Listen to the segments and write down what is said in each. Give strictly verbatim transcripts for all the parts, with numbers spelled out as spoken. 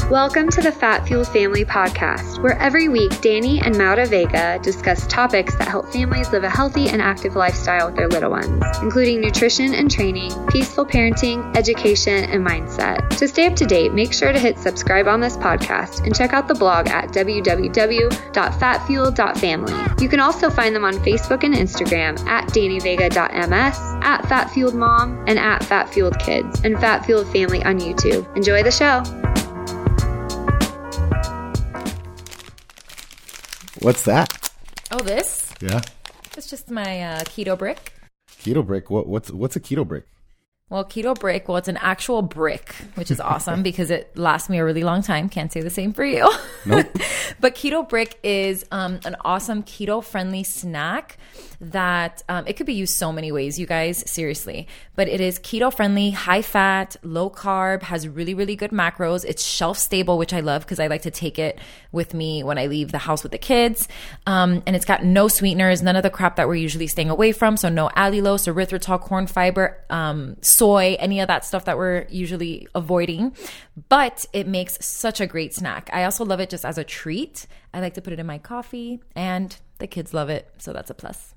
Welcome to the Fat Fuel Family Podcast, where every week Danny and Maura Vega discuss topics that help families live a healthy and active lifestyle with their little ones, including nutrition and training, peaceful parenting, education, and mindset. To stay up to date, make sure to hit subscribe on this podcast and check out the blog at w w w dot fat fuel dot family. You can also find them on Facebook and Instagram at danny vega dot m s, at Fat Fueled Mom, and at Fat Fueled Kids, and Fat Fueled Family on YouTube. Enjoy the show. What's that? Oh, this? Yeah. It's just my uh, keto brick. Keto brick? What, what's what's a keto brick? Well, keto brick, well, it's an actual brick, which is awesome because it lasts me a really long time. Can't say the same for you. Nope. But keto brick is um, an awesome keto-friendly snack that um, it could be used so many ways, you guys, seriously. But it is keto-friendly, high-fat, low-carb, has really, really good macros. It's shelf-stable, which I love because I like to take it with me when I leave the house with the kids. Um, and it's got no sweeteners, none of the crap that we're usually staying away from. So no allulose, erythritol, corn fiber, um, soy, any of that stuff that we're usually avoiding. But it makes such a great snack. I also love it just as a treat. I like to put it in my coffee, and the kids love it. So that's a plus.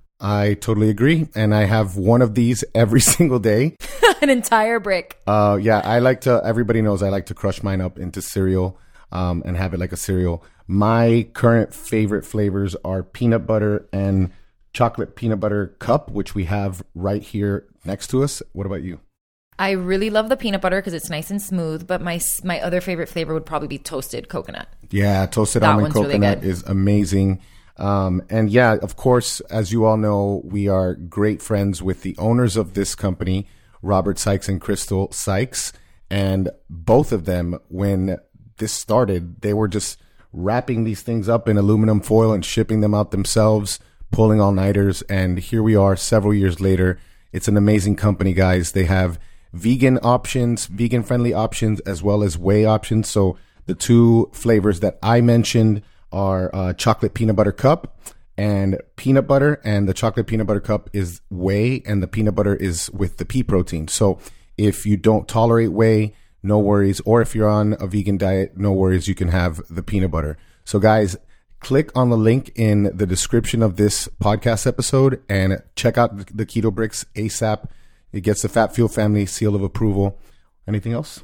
I totally agree. And I have one of these every single day. An entire brick. Uh, yeah, I like to, everybody knows I like to crush mine up into cereal um, and have it like a cereal. My current favorite flavors are peanut butter and chocolate peanut butter cup, which we have right here next to us. What about you? I really love the peanut butter because it's nice and smooth, but my my other favorite flavor would probably be toasted coconut. Yeah, toasted That almond one's really coconut good. is amazing. Um, and yeah, of course, as you all know, we are great friends with the owners of this company, Robert Sykes and Crystal Sykes. And both of them, when this started, they were just wrapping these things up in aluminum foil and shipping them out themselves, pulling all-nighters. And here we are several years later. It's an amazing company, guys. They have vegan options, vegan-friendly options, as well as whey options. So the two flavors that I mentioned are uh, chocolate peanut butter cup and peanut butter. And the chocolate peanut butter cup is whey, and the peanut butter is with the pea protein. So if you don't tolerate whey, no worries. Or if you're on a vegan diet, no worries. You can have the peanut butter. So guys, click on the link in the description of this podcast episode and check out the Keto Bricks ASAP. It gets the Fat Fuel Family seal of approval. Anything else?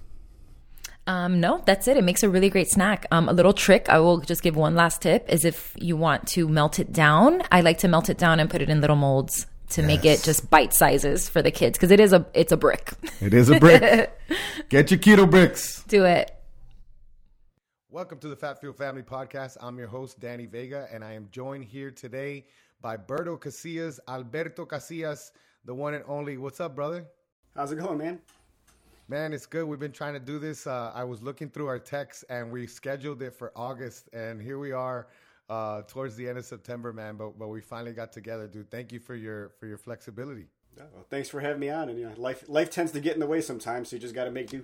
Um, no, that's it. It makes a really great snack. Um, a little trick, I will just give one last tip, is if you want to melt it down, I like to melt it down and put it in little molds to Yes. make it just bite sizes for the kids because it is a it's a brick. It is a brick. Get your Keto Bricks. Do it. Welcome to the Fat Fuel Family Podcast. I'm your host, Danny Vega, and I am joined here today by Berto Casillas, Alberto Casillas, the one and only. What's up, brother? How's it going, man? Man, it's good. We've been trying to do this. Uh, I was looking through our texts, and we scheduled it for August, and here we are uh, towards the end of September, man. But but we finally got together, dude. Thank you for your for your flexibility. Oh, well, thanks for having me on. And you know, life life tends to get in the way sometimes, so you just got to make do.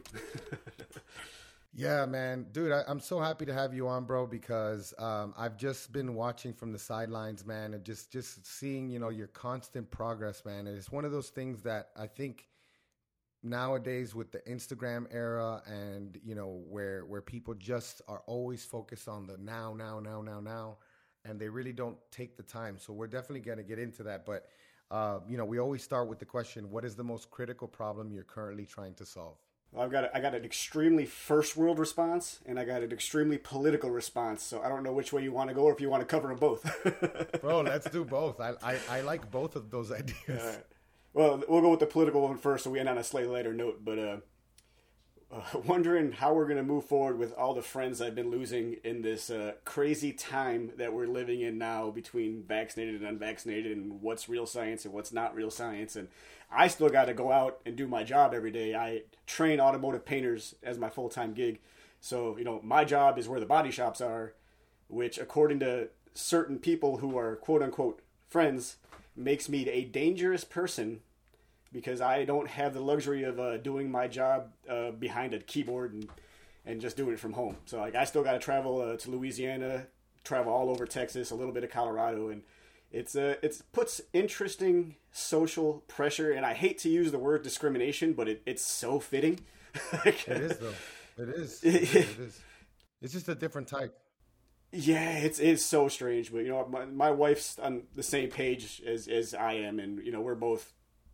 Yeah, man. Dude, I, I'm so happy to have you on, bro, because um, I've just been watching from the sidelines, man, and just, just seeing, you know, your constant progress, man. And it's one of those things that I think nowadays with the Instagram era and, you know, where where people just are always focused on the now, now, now, now, now, and they really don't take the time. So we're definitely going to get into that. But, uh, you know, we always start with the question, what is the most critical problem you're currently trying to solve? Well, I've got a, I got an extremely first world response, and I got an extremely political response. So I don't know which way you want to go, or if you want to cover them both. Bro, let's do both. I, I I like both of those ideas. All right. Well, we'll go with the political one first, so we end on a slightly lighter note. But uh, uh, wondering how we're going to move forward with all the friends I've been losing in this uh, crazy time that we're living in now between vaccinated and unvaccinated, and what's real science and what's not real science. And I still got to go out and do my job every day. I train automotive painters as my full-time gig. So, you know, my job is where the body shops are, which according to certain people who are quote-unquote friends, makes me a dangerous person because I don't have the luxury of uh, doing my job uh, behind a keyboard and, and just doing it from home. So, like, I still got to travel uh, to Louisiana, travel all over Texas, a little bit of Colorado, and It's uh, it's puts interesting social pressure, and I hate to use the word discrimination, but it, it's so fitting. It is, though. It is. It is. It is. It's just a different type. Yeah, it's it's so strange, but you know, my my wife's on the same page as as I am, and you know, we're both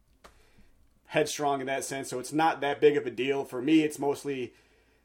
headstrong in that sense, so it's not that big of a deal. For me, it's mostly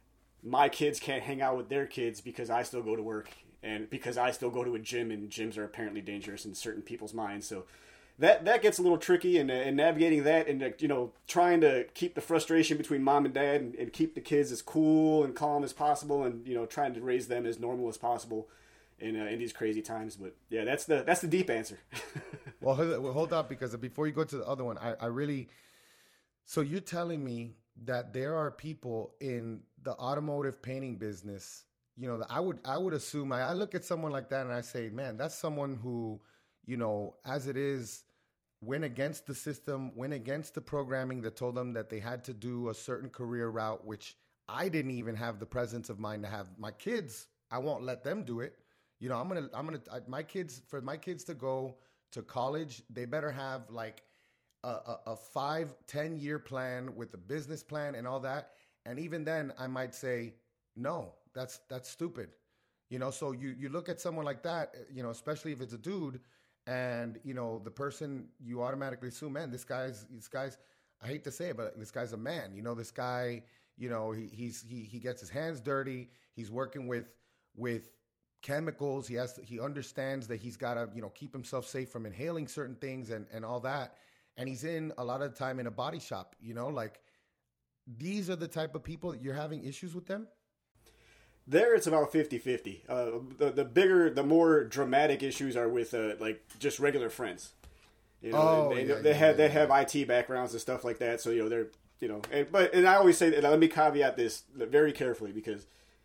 my kids can't hang out with their kids because I still go to work and because I still go to a gym, and gyms are apparently dangerous in certain people's minds. So that that gets a little tricky, and, and navigating that, and you know, trying to keep the frustration between mom and dad, and, and keep the kids as cool and calm as possible, and you know, trying to raise them as normal as possible in uh, in these crazy times. But yeah, that's the that's the deep answer. Well, hold, hold up, because before you go to the other one, I, I really. So you're telling me that there are people in the automotive painting business, you know, I would I would assume, I, I look at someone like that and I say, man, that's someone who, you know, as it is, went against the system, went against the programming that told them that they had to do a certain career route, which I didn't even have the presence of mind to have. My kids, I won't let them do it. You know, I'm going to, I'm going to, my kids, for my kids to go to college, they better have like, A, a, a five, ten year plan with a business plan and all that. And even then I might say, no, that's, that's stupid. You know, so you, you look at someone like that, you know, especially if it's a dude, and, you know, the person, you automatically assume, man, this guy's, this guy's, I hate to say it, but this guy's a man. You know, this guy, you know, he, he's, he, he gets his hands dirty. He's working with, with chemicals. He has to, he understands that he's got to, you know, keep himself safe from inhaling certain things and, and all that. And he's in a lot of the time in a body shop, you know, like these are the type of people that you're having issues with them. There, it's about fifty-fifty. Uh, the, the bigger, the more dramatic issues are with uh, like just regular friends. You know, oh, they, yeah, they yeah, have yeah, they have yeah. I T backgrounds and stuff like that. So you know they're you know, and but and I always say that. Let me caveat this very carefully, because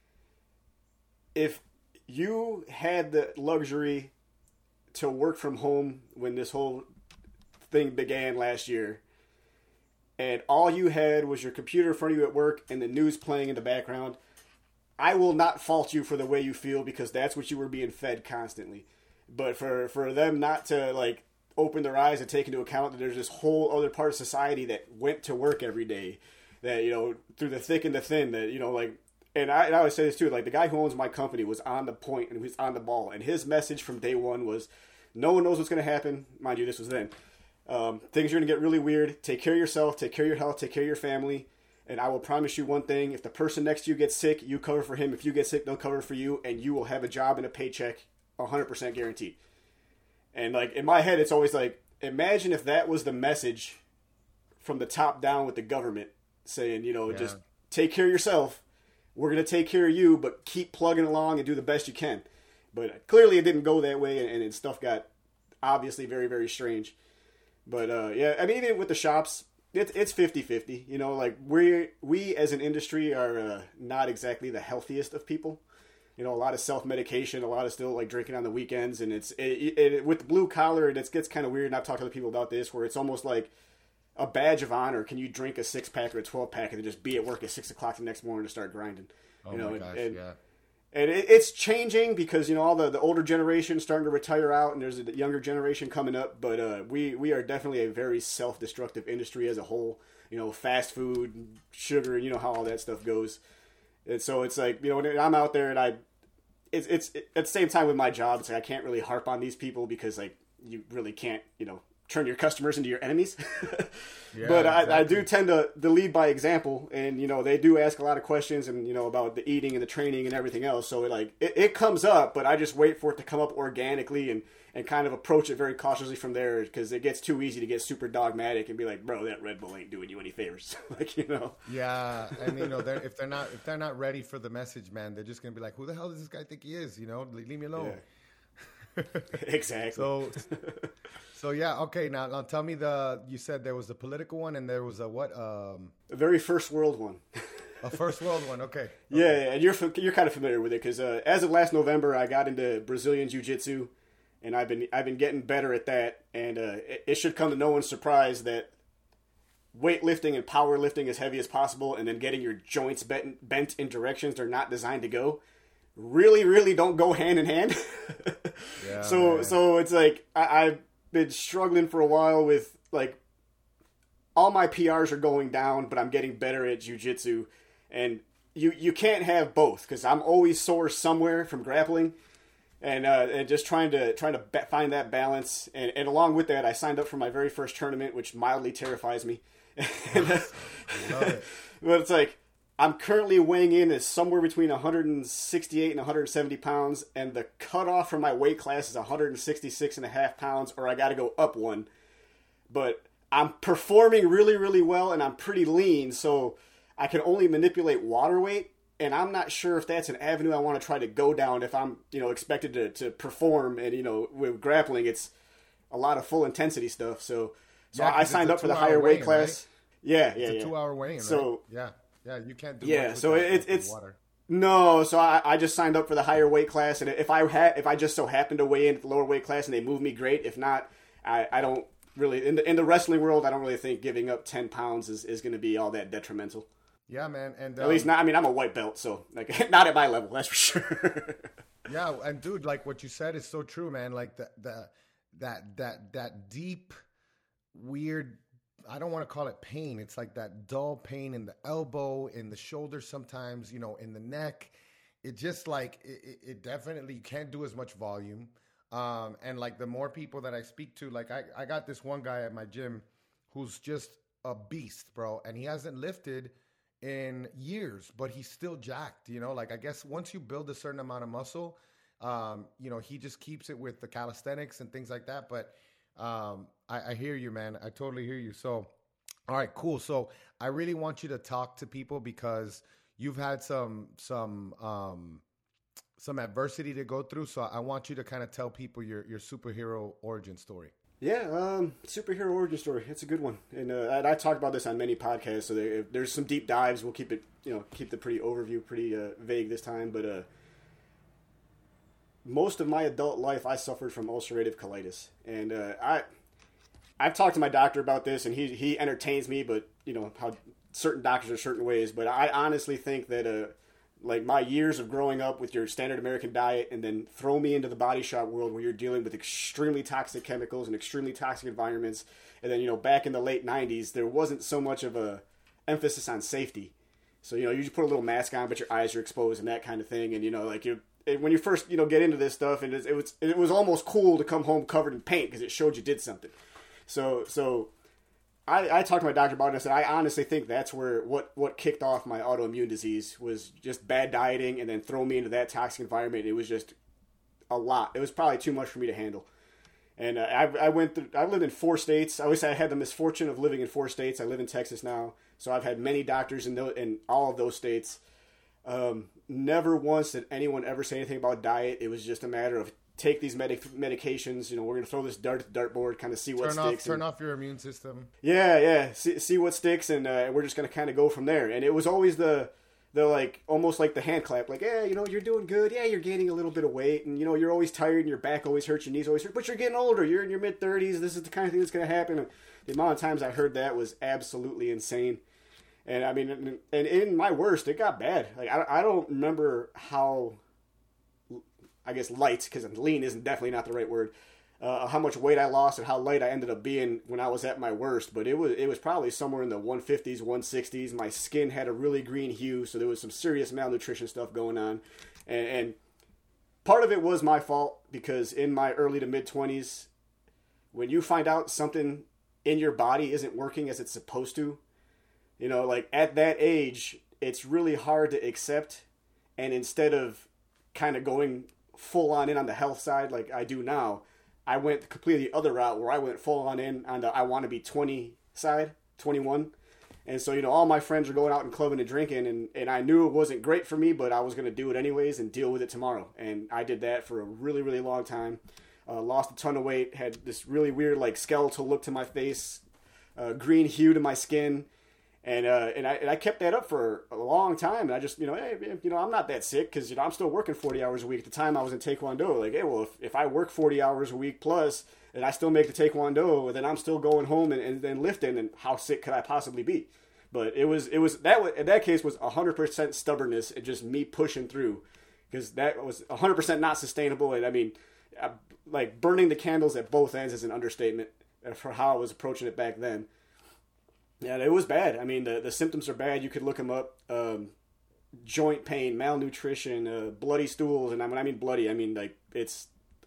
if you had the luxury to work from home when this whole thing began last year, and all you had was your computer in front of you at work and the news playing in the background, I will not fault you for the way you feel, because that's what you were being fed constantly. But for, for them not to like open their eyes and take into account that there's this whole other part of society that went to work every day, that, you know, through the thick and the thin, that, you know, like, and I, and I always say this too, like the guy who owns my company was on the point and was on the ball, and his message from day one was, no one knows what's going to happen. Mind you, this was then. Um, things are going to get really weird. Take care of yourself, take care of your health, take care of your family. And I will promise you one thing. If the person next to you gets sick, you cover for him. If you get sick, they'll cover for you. And you will have a job and a paycheck, one hundred percent guaranteed. And like in my head, it's always like, imagine if that was the message from the top down with the government saying, you know, yeah. just take care of yourself. We're going to take care of you, but keep plugging along and do the best you can. But clearly it didn't go that way, and, and stuff got obviously very, very strange. But, uh, yeah, I mean, even with the shops, it, it's fifty-fifty. You know, like, we we as an industry are uh, not exactly the healthiest of people. You know, a lot of self-medication, a lot of still, like, drinking on the weekends. And it's, it, it, with the blue collar, it gets kind of weird, and I've talked to other people about this, where it's almost like a badge of honor. Can you drink a six-pack or a twelve-pack and then just be at work at six o'clock the next morning to start grinding? Oh, you know, my gosh, and, and, yeah. And it, it's changing because, you know, all the, the older generation starting to retire out, and there's a younger generation coming up. But uh, we, we are definitely a very self-destructive industry as a whole. You know, fast food, sugar, you know how all that stuff goes. And so it's like, you know, when I'm out there and I, it's, it's it, at the same time with my job, it's like I can't really harp on these people because, like, you really can't, you know, turn your customers into your enemies. yeah, but I, exactly. I do tend to, to lead by example, and, you know, they do ask a lot of questions, and, you know, about the eating and the training and everything else. So it, like, it, it comes up, but I just wait for it to come up organically and, and kind of approach it very cautiously from there, because it gets too easy to get super dogmatic and be like, bro, that Red Bull ain't doing you any favors. Like, you know? Yeah. And, you know, they're, if they're not, if they're not ready for the message, man, they're just going to be like, who the hell does this guy think he is? You know, leave me alone. Yeah. Exactly. So, so yeah, okay. Now, now, tell me the. You said there was a political one, and there was a what? Um, a very first world one. A first world one. Okay. Yeah, okay. yeah, and you're you're kind of familiar with it because uh, as of last November, I got into Brazilian Jiu-Jitsu, and I've been I've been getting better at that, and uh, it, it should come to no one's surprise that weightlifting and powerlifting as heavy as possible, and then getting your joints bent bent in directions they're not designed to go, really, really don't go hand in hand. yeah, so man. so it's like I, I've been struggling for a while with, like, all my P Rs are going down, but I'm getting better at jiu-jitsu. And you you can't have both because I'm always sore somewhere from grappling, and uh, and just trying to trying to ba- find that balance. And, and along with that, I signed up for my very first tournament, which mildly terrifies me. and, uh, but it's like I'm currently weighing in as somewhere between one hundred sixty-eight and one hundred seventy pounds, and the cutoff for my weight class is one hundred sixty-six and a half pounds, or I got to go up one. But I'm performing really, really well, and I'm pretty lean, so I can only manipulate water weight, and I'm not sure if that's an avenue I want to try to go down if I'm, you know, expected to, to perform. And, you know, with grappling, it's a lot of full intensity stuff. So, so Yeah, I 'cause signed it's a up for the two-hour higher weight weigh-in, class. right? Yeah, yeah, It's a yeah. two-hour weigh-in, So, right? Yeah, yeah, you can't do yeah. much So with that it's with it's water. no. So I, I just signed up for the higher weight class, and if I had if I just so happened to weigh in at the lower weight class and they move me, great. If not, I, I don't really in the in the wrestling world. I don't really think giving up ten pounds is, is going to be all that detrimental. Yeah, man, and At um, least not. I mean, I'm a white belt, so like not at my level. That's for sure. yeah, and dude, like what you said is so true, man. Like the the that that that deep, weird. I don't want to call it pain. It's like that dull pain in the elbow, in the shoulder, sometimes, you know, in the neck. It just like it, it, it definitely you can't do as much volume. Um, and like the more people that I speak to, like I, I got this one guy at my gym who's just a beast, bro, and he hasn't lifted in years, but he's still jacked, you know, like I guess once you build a certain amount of muscle, um, you know, he just keeps it with the calisthenics and things like that. But um, I, I hear you, man. I totally hear you. So, all right, cool. So I really want you to talk to people because you've had some, some, um, some adversity to go through. So I want you to kind of tell people your, your superhero origin story. Yeah, um, superhero origin story. It's a good one, and uh, I, I talked about this on many podcasts. So there, there's some deep dives. We'll keep it, you know, keep the pretty overview, pretty uh, vague this time. But uh, most of my adult life, I suffered from ulcerative colitis, and uh, I, I've talked to my doctor about this, and he he entertains me. But you know how certain doctors are certain ways. But I honestly think that uh, like my years of growing up with your standard American diet and then throw me into the body shop world where you're dealing with extremely toxic chemicals and extremely toxic environments. And then, you know, back in the late nineties, there wasn't so much of a emphasis on safety. So, you know, you just put a little mask on, but your eyes are exposed and that kind of thing. And, you know, like you, when you first, you know, get into this stuff, and it was, it was almost cool to come home covered in paint because it showed you did something. So, so, I, I talked to my doctor about it and I said, I honestly think that's where what, what kicked off my autoimmune disease was just bad dieting and then throw me into that toxic environment. It was just a lot. It was probably too much for me to handle. And uh, I, I went through, I've lived in four states. I always say I had the misfortune of living in four states. I live in Texas now. So I've had many doctors in, those, in all of those states. Um, never once did anyone ever say anything about diet. It was just a matter of take these medic- medications, you know, we're going to throw this dart at the dartboard, kind of see what turn sticks. Off, turn and, off your immune system. Yeah, yeah. See, see what sticks, and uh, we're just going to kind of go from there. And it was always the, the like, almost like the hand clap, like, yeah, you know, you're doing good. Yeah, you're gaining a little bit of weight, and, you know, you're always tired, and your back always hurts, your knees always hurt, but you're getting older. You're in your mid-thirties. This is the kind of thing that's going to happen. And the amount of times I heard that was absolutely insane. And, I mean, and, and in my worst, it got bad. Like, I, I don't remember how... I guess light, because lean isn't definitely not the right word, uh, how much weight I lost and how light I ended up being when I was at my worst. But it was it was probably somewhere in the one fifties, one sixties. My skin had a really green hue, so there was some serious malnutrition stuff going on. And, and part of it was my fault, because in my early to mid-twenties, when you find out something in your body isn't working as it's supposed to, you know, like at that age, it's really hard to accept. And instead of kind of going full on in on the health side like I do now, I went completely the other route where I went full on in on the I want to be twenty side, twenty-one. And so, you know, all my friends are going out and clubbing and drinking, and, and I knew it wasn't great for me, but I was going to do it anyways and deal with it tomorrow. And I did that for a really, really long time. Uh, lost a ton of weight, had this really weird like skeletal look to my face, uh, green hue to my skin. And uh, and I and I kept that up for a long time. And I just, you know, hey, you know, I'm not that sick because, you know, I'm still working forty hours a week. At the time I was in Taekwondo. Like, hey, well, if, if I work forty hours a week plus and I still make the Taekwondo, then I'm still going home and, and then lifting. And how sick could I possibly be? But it was, it was, that was, in that case was one hundred percent stubbornness and just me pushing through, because that was one hundred percent not sustainable. And I mean, I, like burning the candles at both ends is an understatement for how I was approaching it back then. Yeah, it was bad. I mean, the, the symptoms are bad. You could look them up. Um, joint pain, malnutrition, uh, bloody stools, and when I mean bloody, I mean like it's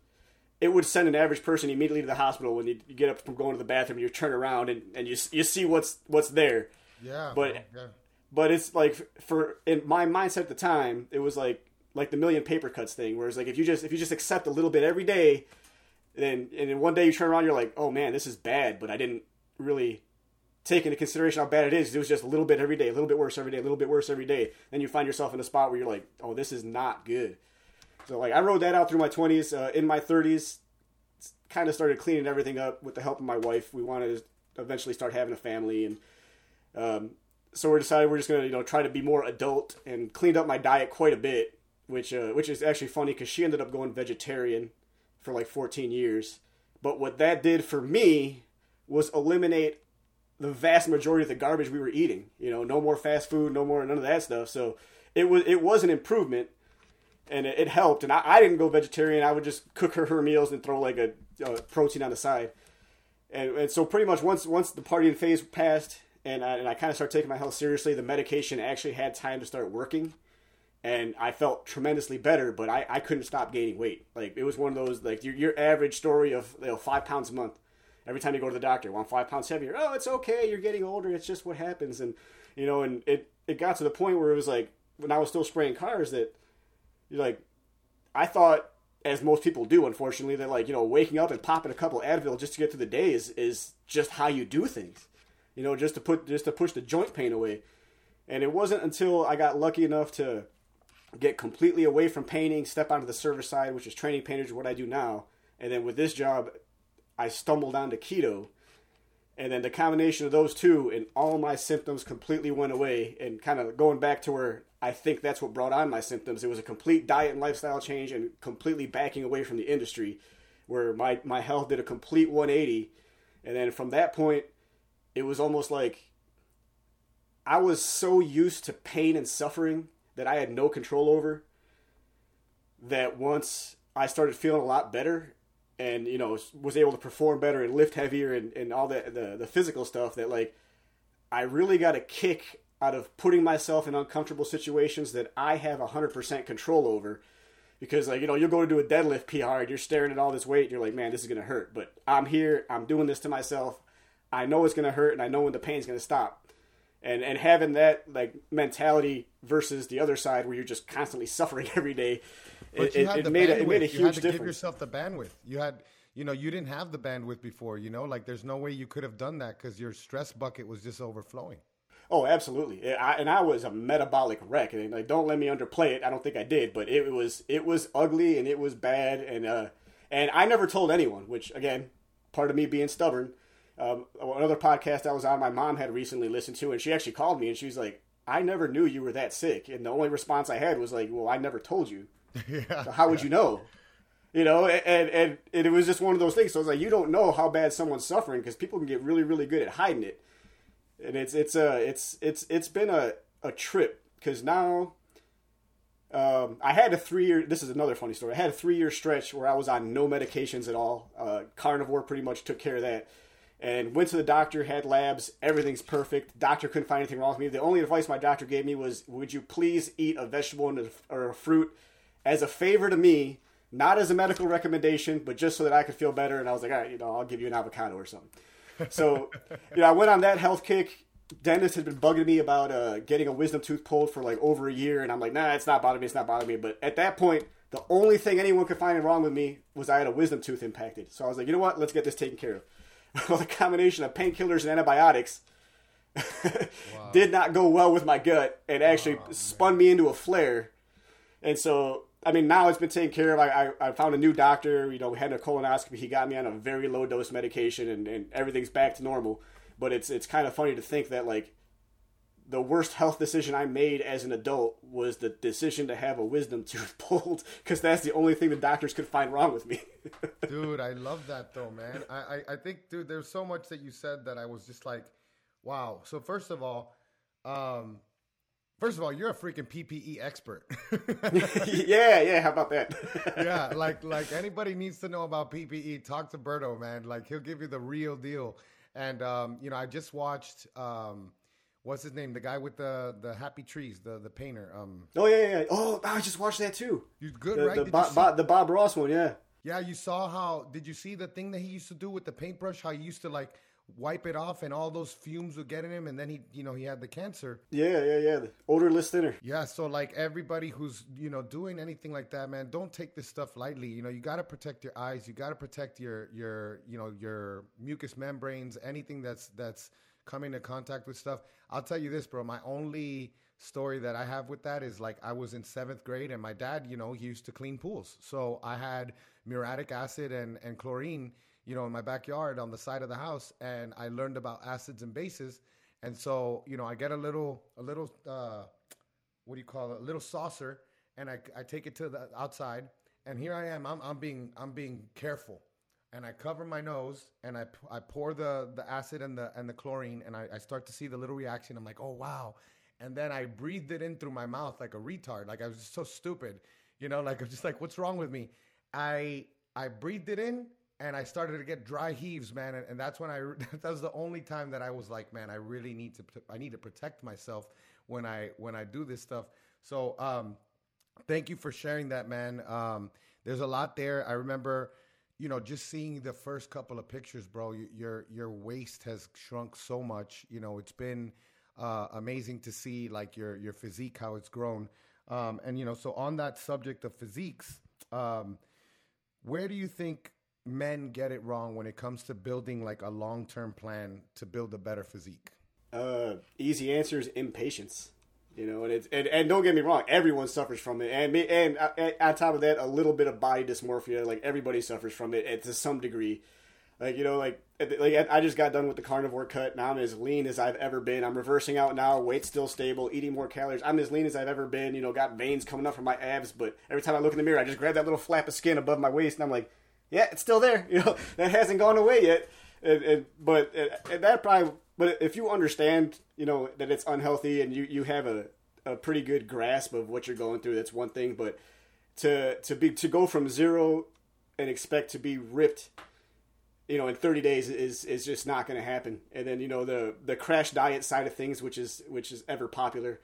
it would send an average person immediately to the hospital when you, you get up from going to the bathroom. You turn around and, and you you see what's what's there. Yeah, but yeah. but it's like for in my mindset at the time, it was like like the million paper cuts thing, where it's like if you just if you just accept a little bit every day, then and then one day you turn around, you're like, oh man, this is bad, but I didn't really take into consideration how bad it is. It was just a little bit every day, a little bit worse every day, a little bit worse every day. Then you find yourself in a spot where you're like, oh, this is not good. So like I rode that out through my twenties. Uh, in my thirties, kind of started cleaning everything up with the help of my wife. We wanted to eventually start having a family, and um, so we decided we're just gonna you know try to be more adult, and cleaned up my diet quite a bit, which uh, which is actually funny because she ended up going vegetarian for like fourteen years. But what that did for me was eliminate the vast majority of the garbage we were eating. You know, no more fast food, no more none of that stuff. So it was it was an improvement, and it, it helped. And I, I didn't go vegetarian. I would just cook her her meals and throw like a, a protein on the side. And, and so pretty much once once the partying phase passed, and I, and I kind of started taking my health seriously, the medication actually had time to start working. And I felt tremendously better, but I, I couldn't stop gaining weight. Like it was one of those like your your average story of you know five pounds a month. Every time you go to the doctor, well, I'm five pounds heavier. Oh, it's okay. You're getting older. It's just what happens. And, you know, and it, it got to the point where it was like, when I was still spraying cars, that, you're like, I thought, as most people do, unfortunately, that, like, you know, waking up and popping a couple Advil just to get through the day is, is just how you do things. You know, just to put, just to push the joint pain away. And it wasn't until I got lucky enough to get completely away from painting, step onto the service side, which is training painters, what I do now. And then with this job, I stumbled onto keto, and then the combination of those two and all my symptoms completely went away. And kind of going back to where I think that's what brought on my symptoms. It was a complete diet and lifestyle change, and completely backing away from the industry, where my, my health did a complete one eighty. And then from that point, it was almost like I was so used to pain and suffering that I had no control over, that once I started feeling a lot better, and, you know, was able to perform better and lift heavier and, and all the, the, the physical stuff, that, like, I really got a kick out of putting myself in uncomfortable situations that I have one hundred percent control over. Because, like, you know, you'll go to do a deadlift P R and you're staring at all this weight and you're like, man, this is going to hurt. But I'm here. I'm doing this to myself. I know it's going to hurt, and I know when the pain's going to stop. And and having that, like, mentality versus the other side where you're just constantly suffering every day, But it, you had it, the it made a, bandwidth. it made a you huge had to difference. give yourself the bandwidth. You had, you know, you didn't have the bandwidth before. You know, like there's no way you could have done that because your stress bucket was just overflowing. Oh, absolutely. I, and I was a metabolic wreck. And like, don't let me underplay it. I don't think I did, but it was it was ugly and it was bad. And uh, and I never told anyone. Which again, part of me being stubborn. Um, another podcast I was on, my mom had recently listened to, and she actually called me and she was like, "I never knew you were that sick." And the only response I had was like, "Well, I never told you. Yeah, so how would yeah. you know?" You know, and, and and it was just one of those things. So it's like, you don't know how bad someone's suffering because people can get really, really good at hiding it. And it's it's uh it's it's it's been a, a trip because now um, I had a three year. This is another funny story. I had a three year stretch where I was on no medications at all. Uh, carnivore pretty much took care of that. And went to the doctor, had labs, everything's perfect. Doctor couldn't find anything wrong with me. The only advice my doctor gave me was, would you please eat a vegetable and a, or a fruit as a favor to me, not as a medical recommendation, but just so that I could feel better. And I was like, all right, you know, I'll give you an avocado or something. So, you know, I went on that health kick. Dentist had been bugging me about uh, getting a wisdom tooth pulled for like over a year. And I'm like, nah, it's not bothering me. It's not bothering me. But at that point, the only thing anyone could find wrong with me was I had a wisdom tooth impacted. So I was like, you know what? Let's get this taken care of. Well, the combination of painkillers and antibiotics wow. did not go well with my gut and actually oh, spun man. me into a flare. And so, I mean, now it's been taken care of. I, I, I found a new doctor. You know, we had a colonoscopy. He got me on a very low dose medication, and, and everything's back to normal. But it's it's kind of funny to think that, like, the worst health decision I made as an adult was the decision to have a wisdom tooth pulled, because that's the only thing the doctors could find wrong with me. Dude, I love that though, man. I, I, I think, dude, there's so much that you said that I was just like, wow. So first of all, um, first of all, you're a freaking P P E expert. yeah, yeah. How about that? yeah, like like anybody needs to know about P P E, talk to Berto, man. Like he'll give you the real deal. And um, you know, I just watched um. what's his name? The guy with the the happy trees, the the painter. Um. Oh yeah, yeah. yeah. Oh, I just watched that too. You good, the, right? The, Bob, Bob, the Bob Ross one, yeah. Yeah, you saw how? Did you see the thing that he used to do with the paintbrush? How he used to like wipe it off, and all those fumes would get in him, and then he, you know, he had the cancer. Yeah, yeah, yeah. The odorless thinner. Yeah, so like everybody who's, you know, doing anything like that, man, don't take this stuff lightly. You know, you got to protect your eyes. You got to protect your your, you know, your mucous membranes, anything that's that's coming into contact with stuff. I'll tell you this, bro. My only story that I have with that is like I was in seventh grade, and my dad, you know, he used to clean pools. So I had muriatic acid and and chlorine, you know, in my backyard on the side of the house, and I learned about acids and bases. And so, you know, I get a little, a little, uh, what do you call it? A little saucer, and I, I take it to the outside, and here I am. I'm, I'm being, I'm being careful, and I cover my nose, and I, I pour the, the acid and the, and the chlorine, and I, I start to see the little reaction. I'm like, oh wow, and then I breathed it in through my mouth like a retard. Like I was just so stupid, you know, like I was just like, what's wrong with me? I, I breathed it in. And I started to get dry heaves, man. And, and that's when I, that was the only time that I was like, man, I really need to, I need to protect myself when I, when I do this stuff. So, um, thank you for sharing that, man. Um, there's a lot there. I remember, you know, just seeing the first couple of pictures, bro, your, your waist has shrunk so much. You know, it's been, uh, amazing to see like your, your physique, how it's grown. Um, and, you know, so on that subject of physiques, um, where do you think men get it wrong when it comes to building like a long-term plan to build a better physique? Uh, easy answer is impatience. You know, and it's and, and don't get me wrong, everyone suffers from it, and me, and uh, on top of that, a little bit of body dysmorphia. Like everybody suffers from it to some degree. Like you know, like like I just got done with the carnivore cut. Now I'm as lean as I've ever been. I'm reversing out now. Weight's still stable. Eating more calories. I'm as lean as I've ever been. You know, got veins coming up from my abs. But every time I look in the mirror, I just grab that little flap of skin above my waist, and I'm like, yeah, it's still there. You know, that hasn't gone away yet. And, and, but and that probably. But if you understand, you know, that it's unhealthy, and you, you have a, a pretty good grasp of what you're going through, that's one thing. But to to be to go from zero and expect to be ripped, you know, in thirty days is is just not going to happen. And then you know the the crash diet side of things, which is which is ever popular.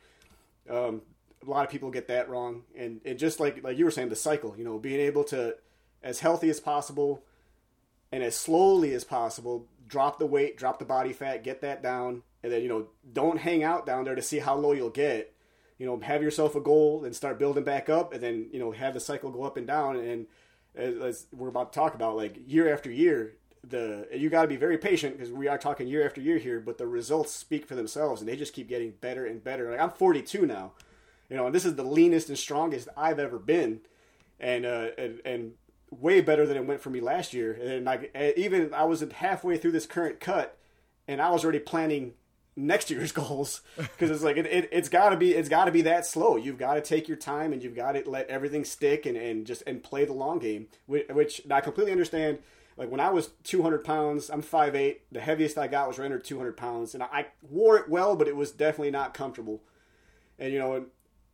Um, a lot of people get that wrong, and and just like like you were saying, the cycle. You know, being able to, as healthy as possible and as slowly as possible, drop the weight, drop the body fat, get that down, and then, you know, don't hang out down there to see how low you'll get. You know, have yourself a goal and start building back up, and then, you know, have the cycle go up and down. And as, as we're about to talk about, like year after year, the you got to be very patient because we are talking year after year here, but the results speak for themselves, and they just keep getting better and better. Like I'm forty-two now, you know, and this is the leanest and strongest I've ever been, and uh, and and way better than it went for me last year. And I, even I was halfway through this current cut, and I was already planning next year's goals because it's like it, it, it's got to be it's got to be that slow. You've got to take your time, and you've got to let everything stick and, and just and play the long game. Which, which I completely understand. Like when I was two hundred pounds, I'm five eight. The heaviest I got was right under two hundred pounds, and I, I wore it well, but it was definitely not comfortable. And you know,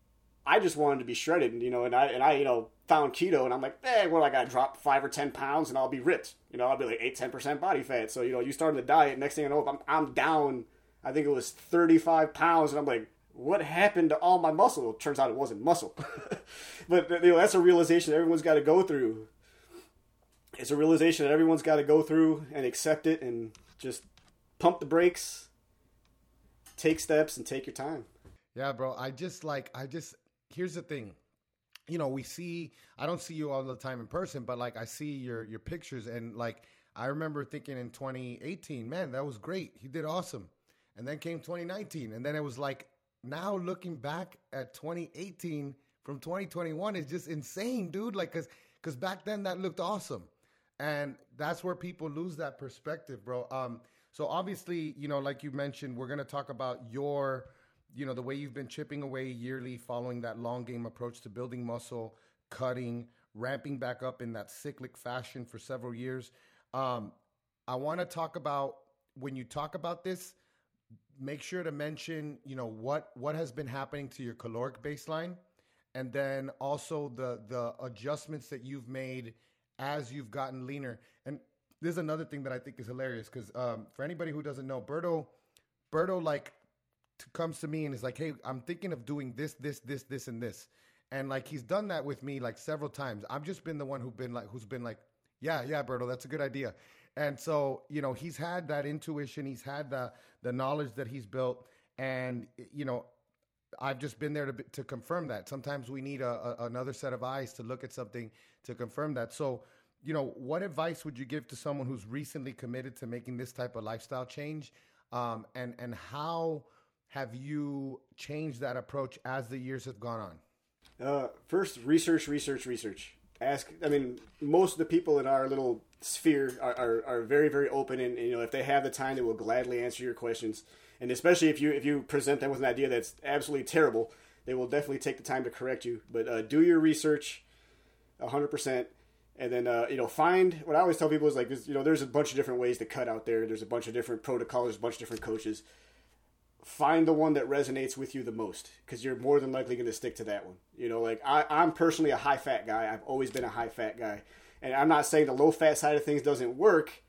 I just wanted to be shredded, and you know, and I and I you know. found keto, and I'm like, eh, well, I gotta drop five or ten pounds, and I'll be ripped. You know, I'll be like eight, ten percent body fat. So you know, you start the diet. Next thing I know, I'm I'm down. I think it was thirty-five pounds, and I'm like, what happened to all my muscle? Well, it turns out it wasn't muscle. But you know, that's a realization everyone's got to go through. It's a realization that everyone's got to go through and accept it, and just pump the brakes, take steps, and take your time. Yeah, bro. I just like I just here's the thing. You know, we see, I don't see you all the time in person, but like I see your, your pictures, and like, I remember thinking in twenty eighteen, man, that was great. He did awesome. And then came twenty nineteen. And then it was like, now looking back at twenty eighteen from twenty twenty-one is just insane, dude. Like, cause, cause back then that looked awesome. And that's where people lose that perspective, bro. Um, so obviously, you know, like you mentioned, we're going to talk about your, you know, the way you've been chipping away yearly, following that long game approach to building muscle, cutting, ramping back up in that cyclic fashion for several years. Um, I want to talk about, when you talk about this, make sure to mention, you know, what, what has been happening to your caloric baseline, and then also the, the adjustments that you've made as you've gotten leaner. And this is another thing that I think is hilarious, because um, for anybody who doesn't know, Berto, Berto, like, t- comes to me and is like, hey, I'm thinking of doing this, this, this, this, and this. And like, he's done that with me like several times. I've just been the one who've been like, who's been like, yeah, yeah, Berto, that's a good idea. And so, you know, he's had that intuition. He's had the, the knowledge that he's built. And, you know, I've just been there to to confirm that. Sometimes we need a, a, another set of eyes to look at something to confirm that. So, you know, what advice would you give to someone who's recently committed to making this type of lifestyle change? Um, and, and how have you changed that approach as the years have gone on? Uh, first, research, research, research. Ask, I mean, most of the people in our little sphere are, are, are very, very open. And, you know, if they have the time, they will gladly answer your questions. And especially if you if you present them with an idea that's absolutely terrible, they will definitely take the time to correct you. But uh, do your research one hundred percent. And then, uh, you know, find, what I always tell people is like, you know, there's a bunch of different ways to cut out there. There's a bunch of different protocols. There's a bunch of different coaches. Find the one that resonates with you the most, because you're more than likely going to stick to that one. You know, like I, I'm personally a high-fat guy. I've always been a high-fat guy. And I'm not saying the low-fat side of things doesn't work,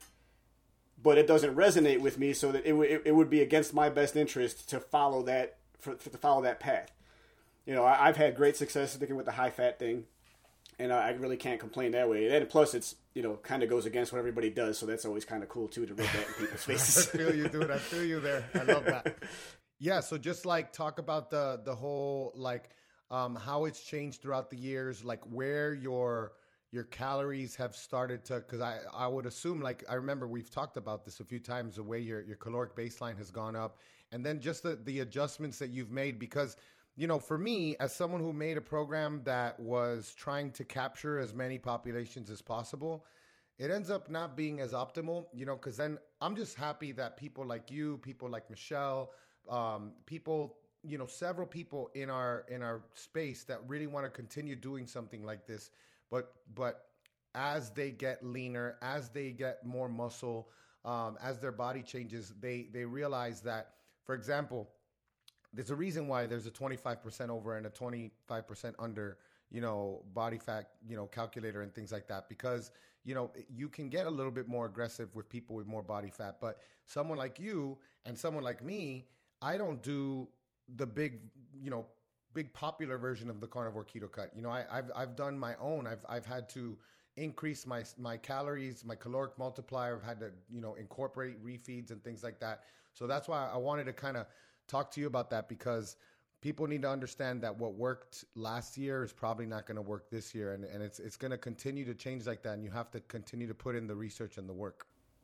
but it doesn't resonate with me, so that it, w- it would be against my best interest to follow that for, to follow that path. You know, I, I've had great success sticking with the high-fat thing, and I, I really can't complain that way. And plus, it's, you know, kind of goes against what everybody does, so that's always kind of cool, too, to read that in people's faces. I feel you, dude. I feel you there. I love that. Yeah, so just like talk about the the whole like um, how it's changed throughout the years, like where your your calories have started to, because I, I would assume, like I remember we've talked about this a few times, the way your, your caloric baseline has gone up, and then just the, the adjustments that you've made, because, you know, for me, as someone who made a program that was trying to capture as many populations as possible, it ends up not being as optimal, you know, because then I'm just happy that people like you, people like Michelle, um, people, you know, several people in our in our space that really want to continue doing something like this. But but as they get leaner, as they get more muscle, um, as their body changes, they they realize that, for example, there's a reason why there's a twenty-five percent over and a twenty-five percent under, you know, body fat, you know, calculator and things like that, because, you know, you can get a little bit more aggressive with people with more body fat. But someone like you and someone like me, I don't do the big, you know, big popular version of the carnivore keto cut. You know, I, I've I've done my own. I've I've had to increase my my calories, my caloric multiplier. I've had to, you know, incorporate refeeds and things like that. So that's why I wanted to kind of talk to you about that, because people need to understand that what worked last year is probably not going to work this year, and, and it's it's going to continue to change like that, and you have to continue to put in the research and the work.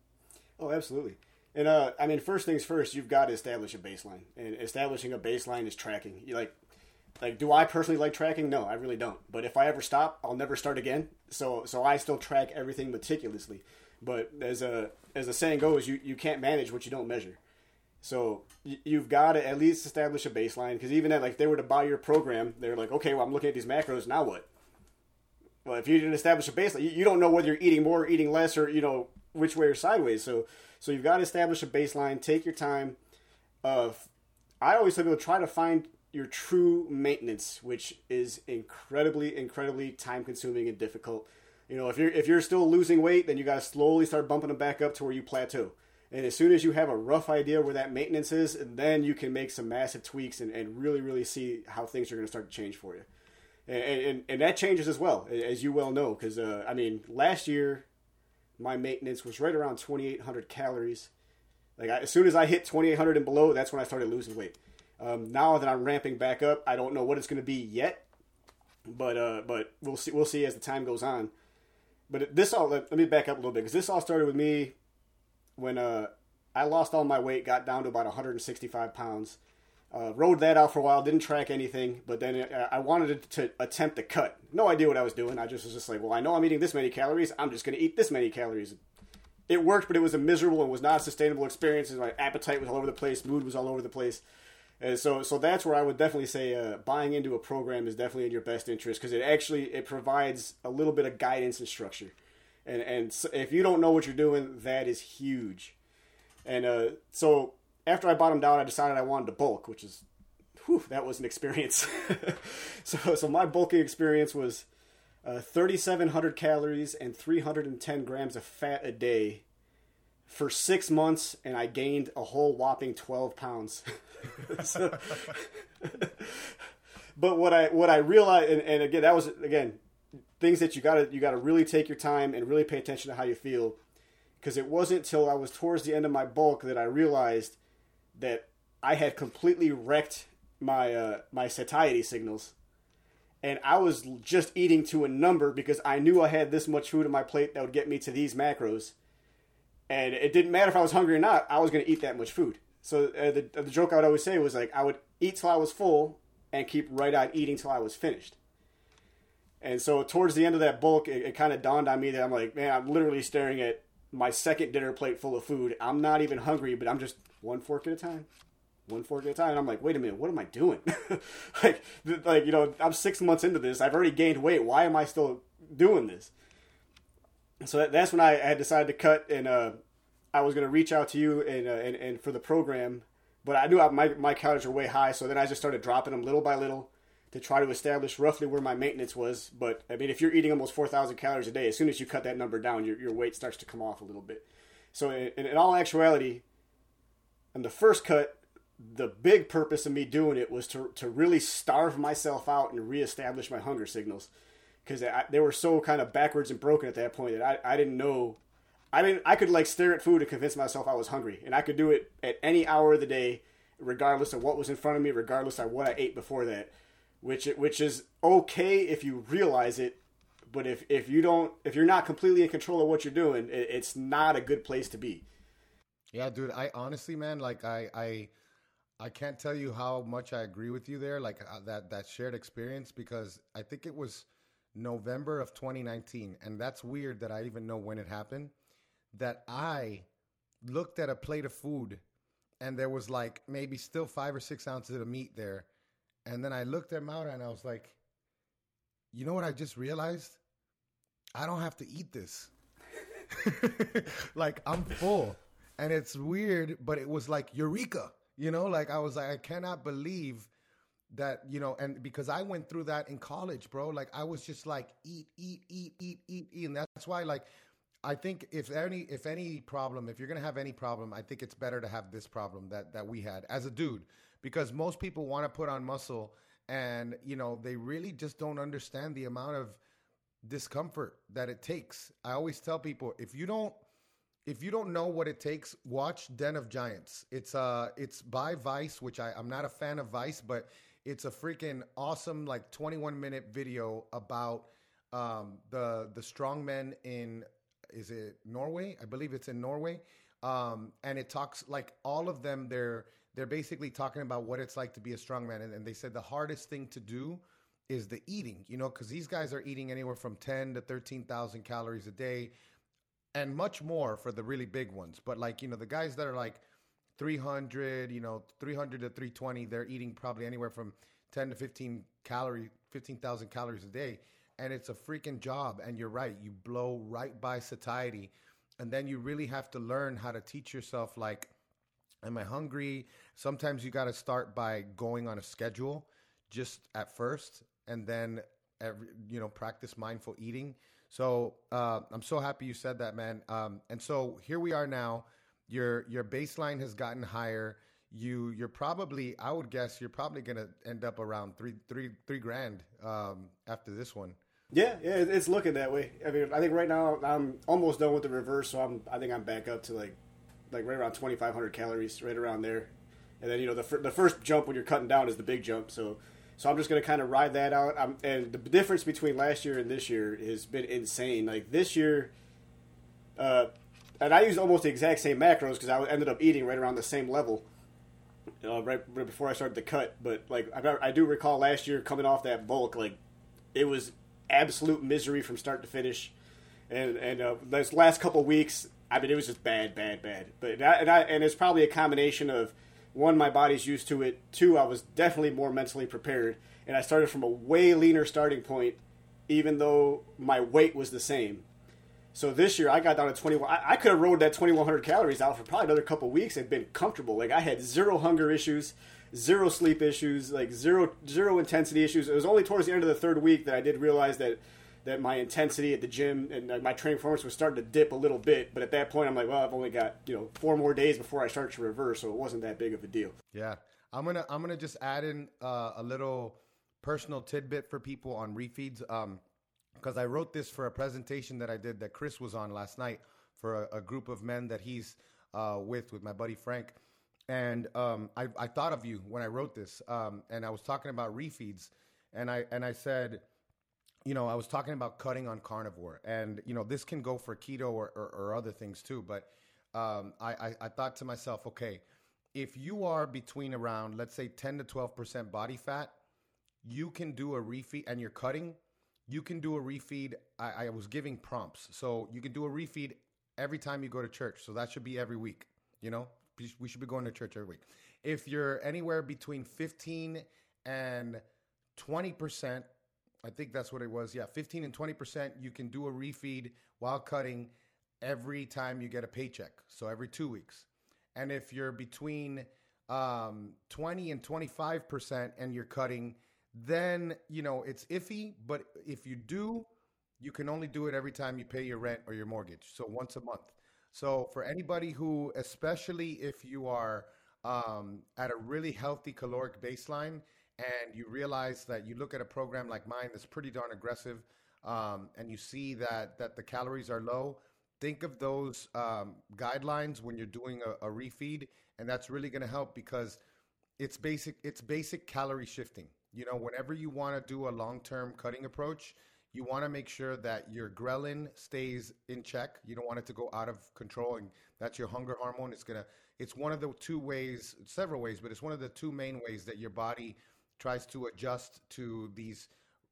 Oh, absolutely. And uh, I mean, first things first, you've got to establish a baseline, and establishing a baseline is tracking. You like. Like, do I personally like tracking? No, I really don't. But if I ever stop, I'll never start again. So so I still track everything meticulously. But as a as the saying goes, you, you can't manage what you don't measure. So y- you've got to at least establish a baseline. Because even at, like, if they were to buy your program, they're like, okay, well, I'm looking at these macros, now what? Well, if you didn't establish a baseline, you, you don't know whether you're eating more or eating less, or, you know, which way or sideways. So so you've got to establish a baseline. Take your time. Uh, I always tell people, try to find your true maintenance, which is incredibly, incredibly time-consuming and difficult. You know, if you're if you're still losing weight, then you got to slowly start bumping them back up to where you plateau. And as soon as you have a rough idea where that maintenance is, then you can make some massive tweaks and, and really, really see how things are going to start to change for you. And and, and that changes as well, as you well know, because uh, I mean, last year my maintenance was right around twenty-eight hundred calories. Like I, as soon as I hit twenty-eight hundred and below, that's when I started losing weight. Um, now that I'm ramping back up, I don't know what it's going to be yet, but uh, but we'll see. We'll see as the time goes on. But this all let, let me back up a little bit, because this all started with me when uh, I lost all my weight, got down to about one hundred sixty-five pounds. Uh, rode that out for a while, didn't track anything, but then I wanted to attempt the cut. No idea what I was doing. I just was just like, well, I know I'm eating this many calories. I'm just going to eat this many calories. It worked, but it was a miserable and was not a sustainable experience. My appetite was all over the place. Mood was all over the place. And so, so that's where I would definitely say uh, buying into a program is definitely in your best interest, because it actually it provides a little bit of guidance and structure. And and so if you don't know what you're doing, that is huge. And uh, so after I bottomed out, I decided I wanted to bulk, which is, whew, that was an experience. so so my bulking experience was uh, thirty-seven hundred calories and three hundred ten grams of fat a day for six months, and I gained a whole whopping twelve pounds. so, but what I what I realized, and, and again, that was again things that you gotta you gotta really take your time and really pay attention to how you feel, because it wasn't till I was towards the end of my bulk that I realized that I had completely wrecked my uh, my satiety signals. And I was just eating to a number because I knew I had this much food on my plate that would get me to these macros. And it didn't matter if I was hungry or not, I was going to eat that much food. So uh, the, the joke I would always say was like, I would eat till I was full and keep right on eating till I was finished. And so towards the end of that bulk, it, it kind of dawned on me that I'm like, man, I'm literally staring at my second dinner plate full of food. I'm not even hungry, but I'm just one fork at a time. One fork at a time. And I'm like, wait a minute, what am I doing? like, like, you know, I'm six months into this. I've already gained weight. Why am I still doing this? So that, that's when I had decided to cut, and uh, I was going to reach out to you and, uh, and and for the program. But I knew I, my, my calories were way high, so then I just started dropping them little by little to try to establish roughly where my maintenance was. But, I mean, if you're eating almost four thousand calories a day, as soon as you cut that number down, your, your weight starts to come off a little bit. So in, in all actuality, in the first cut, the big purpose of me doing it was to to really starve myself out and reestablish my hunger signals, because they were so kind of backwards and broken at that point that I, I didn't know. I mean, I could like stare at food and convince myself I was hungry, and I could do it at any hour of the day, regardless of what was in front of me, regardless of what I ate before that, which which is okay if you realize it, but if if you don't, if you're not completely in control of what you're doing, it, it's not a good place to be. Yeah, dude. I honestly, man, like I I. I can't tell you how much I agree with you there, like uh, that, that shared experience, because I think it was November of twenty nineteen. And that's weird that I even know when it happened, that I looked at a plate of food and there was like maybe still five or six ounces of meat there. And then I looked at Maura and I was like, you know what I just realized? I don't have to eat this. Like, I'm full. And it's weird, but it was like eureka. You know, like I was like, I cannot believe that, you know, and because I went through that in college, bro, like I was just like, eat, eat, eat, eat, eat, eat. And that's why, like, I think if any, if any problem, if you're going to have any problem, I think it's better to have this problem that, that we had as a dude, because most people want to put on muscle and, you know, they really just don't understand the amount of discomfort that it takes. I always tell people, if you don't, If you don't know what it takes, watch Den of Giants. It's uh, it's by Vice, which I, I'm not a fan of Vice, but it's a freaking awesome, like twenty-one minute video about um, the the strongmen in, is it Norway? I believe it's in Norway. Um, and it talks like all of them. They're they're basically talking about what it's like to be a strongman, and, and they said the hardest thing to do is the eating. You know, because these guys are eating anywhere from ten to thirteen thousand calories a day. And much more for the really big ones. But like, you know, the guys that are like three hundred, you know, three hundred to three twenty, they're eating probably anywhere from ten to fifteen calorie, fifteen thousand calories a day. And it's a freaking job. And you're right. You blow right by satiety. And then you really have to learn how to teach yourself, like, am I hungry? Sometimes you got to start by going on a schedule just at first. And then, every, you know, practice mindful eating. So uh, I'm so happy you said that, man. Um, and so here we are now. Your your baseline has gotten higher. You you're probably, I would guess, you're probably gonna end up around three three three grand um, after this one. Yeah, yeah, it's looking that way. I mean, I think right now I'm almost done with the reverse, so I'm I think I'm back up to like like right around twenty-five hundred calories, right around there. And then you know the fir- the first jump when you're cutting down is the big jump. So. So I'm just going to kind of ride that out. I'm, and the difference between last year and this year has been insane. Like this year, uh, and I used almost the exact same macros because I ended up eating right around the same level uh, right, right before I started the cut. But like I, I do recall last year coming off that bulk, like it was absolute misery from start to finish. And and uh, those last couple of weeks, I mean, it was just bad, bad, bad. But and, I, and, I, and it's probably a combination of. One, my body's used to it. Two, I was definitely more mentally prepared. And I started from a way leaner starting point, even though my weight was the same. So this year, I got down to twenty-one. I, I could have rode that twenty-one hundred calories out for probably another couple of weeks and been comfortable. Like, I had zero hunger issues, zero sleep issues, like zero zero intensity issues. It was only towards the end of the third week that I did realize that that my intensity at the gym and uh, my training performance was starting to dip a little bit. But at that point, I'm like, well, I've only got, you know, four more days before I start to reverse, so it wasn't that big of a deal. Yeah, I'm gonna I'm gonna just add in uh, a little personal tidbit for people on refeeds, um, because I wrote this for a presentation that I did that Chris was on last night for a, a group of men that he's uh, with with my buddy Frank, and um, I, I thought of you when I wrote this, um, and I was talking about refeeds, and I and I said, you know, I was talking about cutting on carnivore, and you know, this can go for keto or, or, or other things too. But um, I, I, I thought to myself, okay, if you are between around, let's say, ten to twelve percent body fat, you can do a refeed, and you're cutting. You can do a refeed. I, I was giving prompts, so you can do a refeed every time you go to church. So that should be every week. You know, we should be going to church every week. If you're anywhere between fifteen and twenty percent. I think that's what it was. Yeah, fifteen and twenty percent, you can do a refeed while cutting every time you get a paycheck. So every two weeks. And if you're between um, twenty and twenty-five percent and you're cutting, then, you know, it's iffy. But if you do, you can only do it every time you pay your rent or your mortgage. So once a month. So for anybody who, especially if you are um, at a really healthy caloric baseline, and you realize that you look at a program like mine that's pretty darn aggressive, um, and you see that that the calories are low, think of those um, guidelines when you're doing a, a refeed, and that's really going to help because it's basic. It's basic calorie shifting. You know, whenever you want to do a long-term cutting approach, you want to make sure that your ghrelin stays in check. You don't want it to go out of control, and that's your hunger hormone. It's gonna. It's one of the two ways, several ways, but it's one of the two main ways that your body tries to adjust to these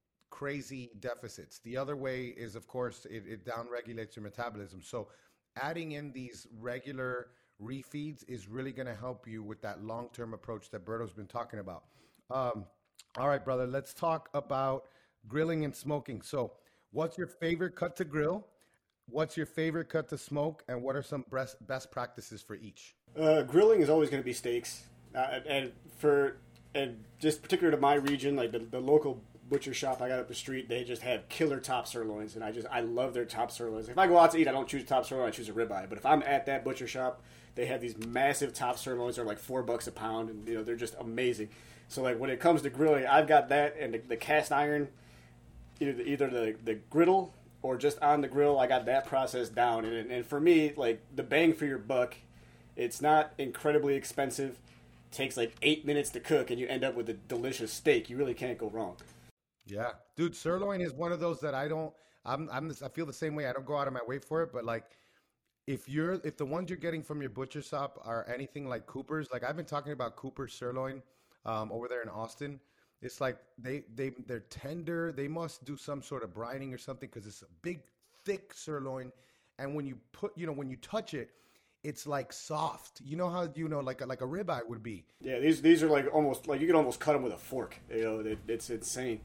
crazy deficits. The other way is, of course, it, it downregulates your metabolism. So adding in these regular refeeds is really going to help you with that long-term approach that Berto's been talking about. Um, all right, brother, let's talk about grilling and smoking. So what's your favorite cut to grill? What's your favorite cut to smoke? And what are some best, best practices for each? Uh, grilling is always going to be steaks. Uh, and for... And just particular to my region, like the, the local butcher shop I got up the street, they just have killer top sirloins, and I just I love their top sirloins. If I go out to eat, I don't choose top sirloin, I choose a ribeye. But if I'm at that butcher shop, they have these massive top sirloins. They're like four bucks a pound, and you know they're just amazing. So like when it comes to grilling, I've got that and the, the cast iron, either the, either the the griddle or just on the grill. I got that process down, and and for me, like the bang for your buck, it's not incredibly expensive. Takes like eight minutes to cook and you end up with a delicious steak. You really can't go wrong. Yeah, dude, sirloin is one of those that I don't, I'm, I'm, I feel the same way. I don't go out of my way for it, but like if you're, if the ones you're getting from your butcher shop are anything like Cooper's, like I've been talking about Cooper's sirloin um, over there in Austin. It's like they, they, they're tender. They must do some sort of brining or something because it's a big, thick sirloin. And when you put, you know, when you touch it, it's like soft. You know how, you know, like a, like a ribeye would be. Yeah, these these are like almost like you can almost cut them with a fork. You know, it, it's insane.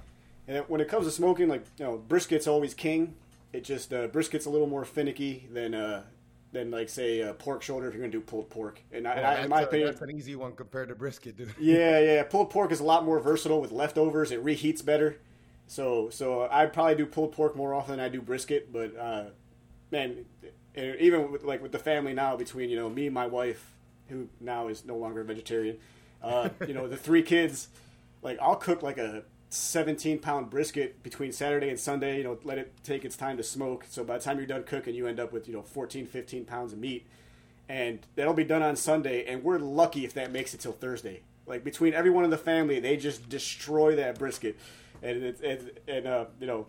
And when it comes to smoking, like you know, brisket's always king. It just uh, brisket's a little more finicky than uh, than like say uh, pork shoulder if you're gonna do pulled pork. And, I, well, and I, in my a, opinion, that's an easy one compared to brisket, dude. yeah, yeah, pulled pork is a lot more versatile with leftovers. It reheats better. So so I'd probably do pulled pork more often than I do brisket. But uh, man. And even with, like with the family now, between you know me, my wife, who now is no longer a vegetarian, uh, you know the three kids, like I'll cook like a seventeen pound brisket between Saturday and Sunday. You know, let it take its time to smoke. So by the time you're done cooking, you end up with you know fourteen, fifteen pounds of meat, and that'll be done on Sunday. And we're lucky if that makes it till Thursday. Like between everyone in the family, they just destroy that brisket, and it, it, and uh, you know.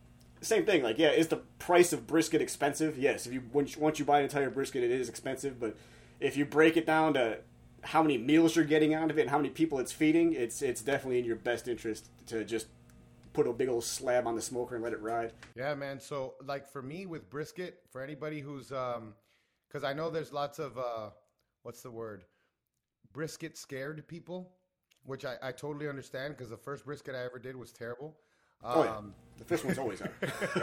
Same thing, like, yeah, is the price of brisket expensive? Yes, if you once, once you buy an entire brisket, it is expensive, but if you break it down to how many meals you're getting out of it and how many people it's feeding, it's it's definitely in your best interest to just put a big old slab on the smoker and let it ride. Yeah, man, so, like, for me with brisket, for anybody who's, um, because I know there's lots of, uh, what's the word, brisket scared people, which I, I totally understand, because the first brisket I ever did was terrible. Oh, yeah. Um, the first one's always hard.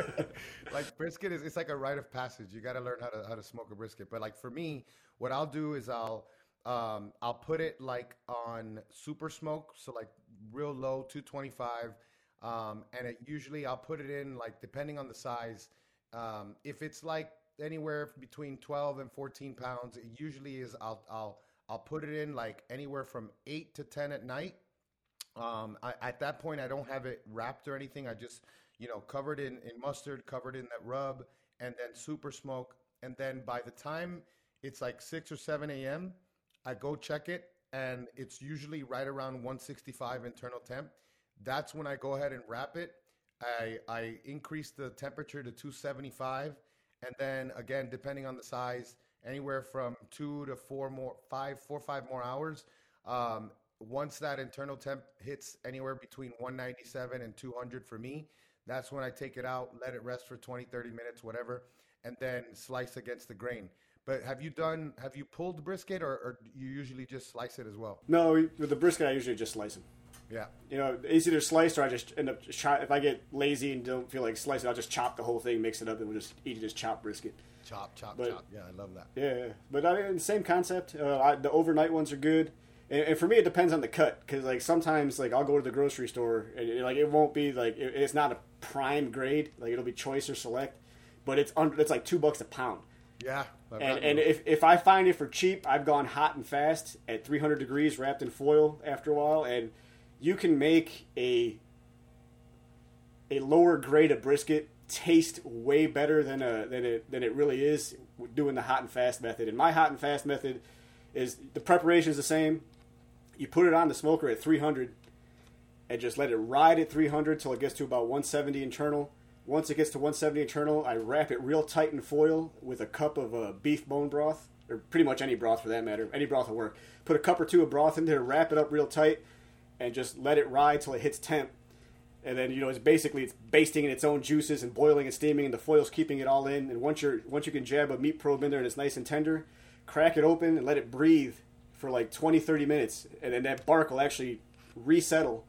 Like brisket is, it's like a rite of passage. You got to learn how to how to smoke a brisket. But like for me, what I'll do is I'll um, I'll put it like on super smoke, so like real low, two twenty-five. Um, and it usually I'll put it in like depending on the size. Um, if it's like anywhere between twelve and fourteen pounds, it usually is. I'll I'll I'll put it in like anywhere from eight to ten at night. Um, I, at that point, I don't have it wrapped or anything. I just, you know, covered in, in mustard, covered in that rub, and then super smoke. And then by the time it's like six or seven a.m., I go check it, and it's usually right around one sixty-five internal temp. That's when I go ahead and wrap it. I, I increase the temperature to two seventy-five. And then again, depending on the size, anywhere from two to four more, five, four, five more hours. Um, Once that internal temp hits anywhere between one ninety-seven and two hundred for me, that's when I take it out, let it rest for twenty, thirty minutes, whatever, and then slice against the grain. But have you done, have you pulled brisket or, or you usually just slice it as well? No, with the brisket, I usually just slice them. Yeah. You know, it's either sliced or I just end up, chop, if I get lazy and don't feel like slicing, I'll just chop the whole thing, mix it up, and we'll just eat it as chopped brisket. Chop, chop, but, chop. Yeah, I love that. Yeah, but I mean, same concept. Uh, I, the overnight ones are good. And for me, it depends on the cut, because like sometimes like I'll go to the grocery store and it, like it won't be like it, it's not a prime grade, like it'll be choice or select, but it's under it's like two bucks a pound. Yeah, and and if if I find it for cheap, I've gone hot and fast at three hundred degrees, wrapped in foil after a while, and you can make a a lower grade of brisket taste way better than a than it than it really is doing the hot and fast method. And my hot and fast method is the preparation is the same. You put it on the smoker at three hundred and just let it ride at three hundred till it gets to about one seventy internal. Once it gets to one seventy internal, I wrap it real tight in foil with a cup of uh, beef bone broth, or pretty much any broth for that matter. Any broth will work. Put a cup or two of broth in there, wrap it up real tight, and just let it ride till it hits temp. And then, you know, it's basically it's basting in its own juices and boiling and steaming, and the foil's keeping it all in. And once you're once you can jab a meat probe in there and it's nice and tender, crack it open and let it breathe for like twenty, thirty minutes, and then that bark will actually resettle,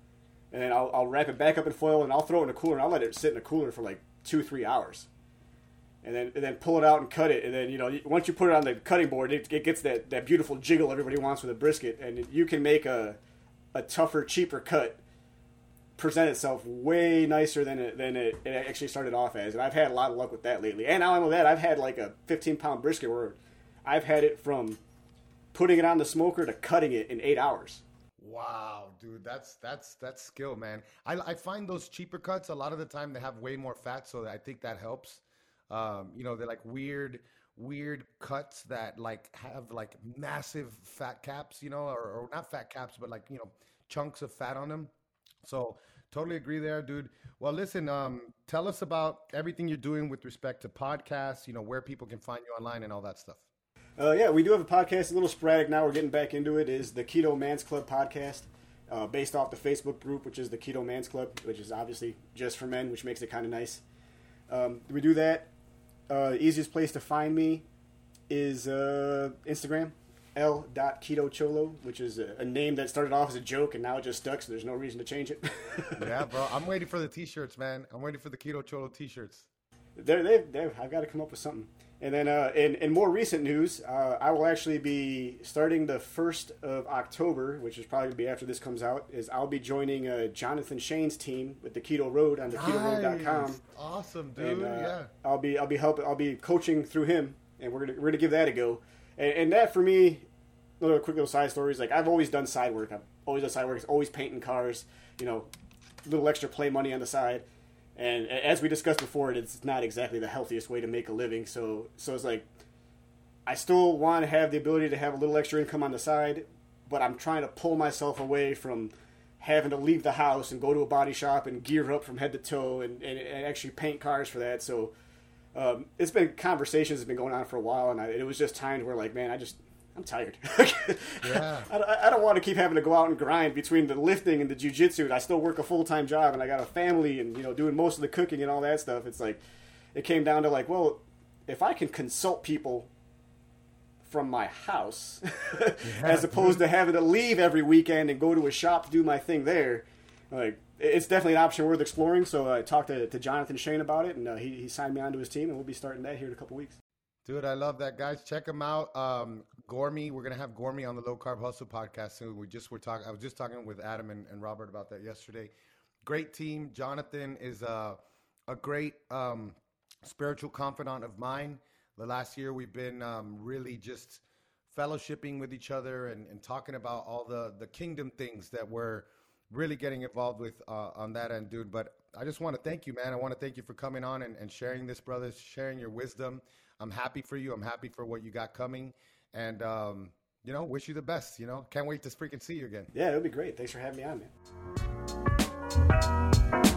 and then I'll, I'll wrap it back up in foil, and I'll throw it in a cooler, and I'll let it sit in a cooler for like two, three hours, and then and then pull it out and cut it, and then, you know, once you put it on the cutting board, it, it gets that, that beautiful jiggle everybody wants with a brisket, and you can make a a tougher, cheaper cut present itself way nicer than it than it, it actually started off as, and I've had a lot of luck with that lately. And not only that, I've had like a fifteen pound brisket where I've had it from putting it on the smoker to cutting it in eight hours. Wow, dude, that's that's that's skill, man. I, I find those cheaper cuts a lot of the time they have way more fat, so I think that helps. Um, you know, they're like weird, weird cuts that like have like massive fat caps, you know, or, or not fat caps, but like, you know, chunks of fat on them. So totally agree there, dude. Well, listen, um, tell us about everything you're doing with respect to podcasts, you know, where people can find you online and all that stuff. Uh, yeah, we do have a podcast, a little sporadic now. We're getting back into it. Is the Keto Man's Club podcast, uh, based off the Facebook group, which is the Keto Man's Club, which is obviously just for men, which makes it kind of nice. Um, we do that. Uh, the easiest place to find me is uh, Instagram, l dot keto cholo, which is a, a name that started off as a joke and now it just stuck, so there's no reason to change it. Yeah, bro. I'm waiting for the t-shirts, man. I'm waiting for the Keto Cholo t-shirts. They're, they're, they're, I've got to come up with something. And then uh, in, in more recent news, uh, I will actually be starting the first of October, which is probably going to be after this comes out, is I'll be joining uh, Jonathan Shane's team with the Keto Road on the keto road dot com. Nice. Awesome, dude. And, uh, yeah. I'll be I'll be helping I'll be coaching through him, and we're gonna we're gonna give that a go. And, and that for me, little quick little side stories. Like I've always done side work. I've always done side work. It's always painting cars. You know, little extra play money on the side. And as we discussed before, it's not exactly the healthiest way to make a living. So so it's like, I still want to have the ability to have a little extra income on the side, but I'm trying to pull myself away from having to leave the house and go to a body shop and gear up from head to toe and, and, and actually paint cars for that. So um, it's been conversations have been going on for a while, and I, it was just times where like, man, I just I'm tired. Yeah. I, I don't want to keep having to go out and grind between the lifting and the jiu-jitsu. I still work a full-time job, and I got a family, and you know, doing most of the cooking and all that stuff. It's like it came down to like, well, if I can consult people from my house Yeah, as opposed dude. to having to leave every weekend and go to a shop to do my thing there, like it's definitely an option worth exploring. So I talked to, to Jonathan Shane about it, and uh, he, he signed me onto his team, and we'll be starting that here in a couple weeks. Dude, I love that, guys. Check him out. Um, Gormy, we're gonna have Gormy on the Low Carb Hustle podcast soon. We just were talking. I was just talking with Adam and, and Robert about that yesterday. great team. Jonathan is a, a great um, spiritual confidant of mine. The last year we've been um, really just fellowshipping with each other and, and talking about all the, the kingdom things that we're really getting involved with uh, on that end, dude. But I just want to thank you, man. I want to thank you for coming on and, and sharing this, brothers, sharing your wisdom. I'm happy for you. I'm happy for what you got coming. And, um, you know, wish you the best, you know. Can't wait to freaking see you again. Yeah, it'll be great. Thanks for having me on, man.